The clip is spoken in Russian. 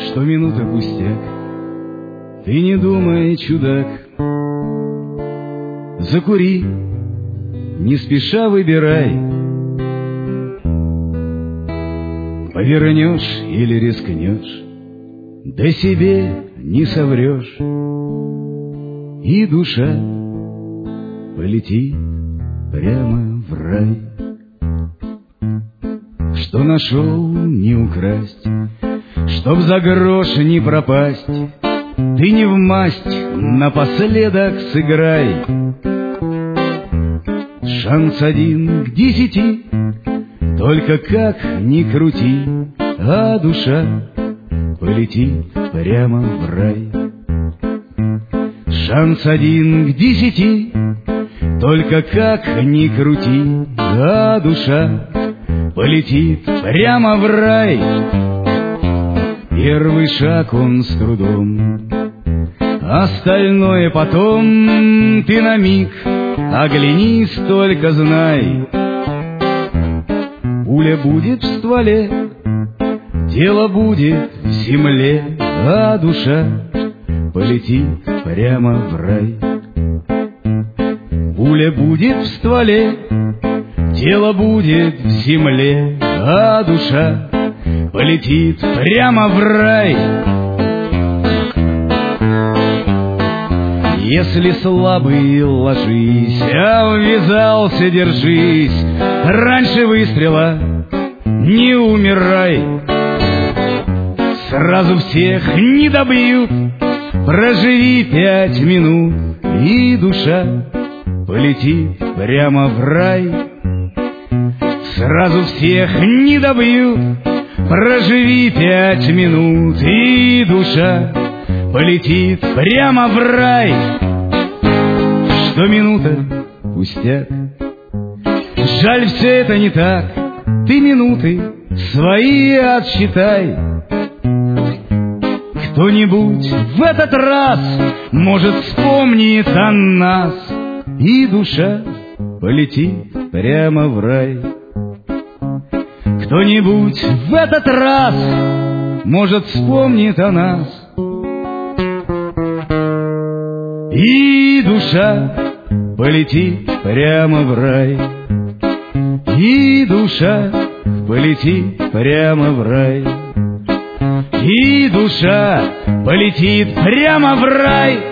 что минута пустяк. Ты не думай, чудак, закури, не спеша выбирай, повернешь или рискнешь, да себе не соврешь, и душа полетит прямо в рай. Что нашел, не украсть, чтоб за грош не пропасть, ты не вмасть, напоследок сыграй. Шанс 1 к 10, только как ни крути, а душа полетит прямо в рай. Шанс 1 к 10, только как ни крути, а душа полетит прямо в рай. Первый шаг он с трудом, остальное потом. Ты на миг оглянись, только знай, пуля будет в стволе, дело будет в земле, а душа полетит прямо в рай. Пуля будет в стволе, дело будет в земле, а душа полетит прямо в рай. Если слабый, ложись, а ввязался, держись, раньше выстрела не умирай. Сразу всех не добьют, проживи 5 минут, и душа полетит прямо в рай. Сразу всех не добьют, проживи 5 минут, и душа полетит прямо в рай. Что минута пустяк, жаль, все это не так. Ты минуты свои отсчитай. Кто-нибудь в этот раз, может, вспомнит о нас, и душа полетит прямо в рай. Кто-нибудь в этот раз, может, вспомнит о нас, и душа полетит прямо в рай. И душа полетит прямо в рай. И душа полетит прямо в рай.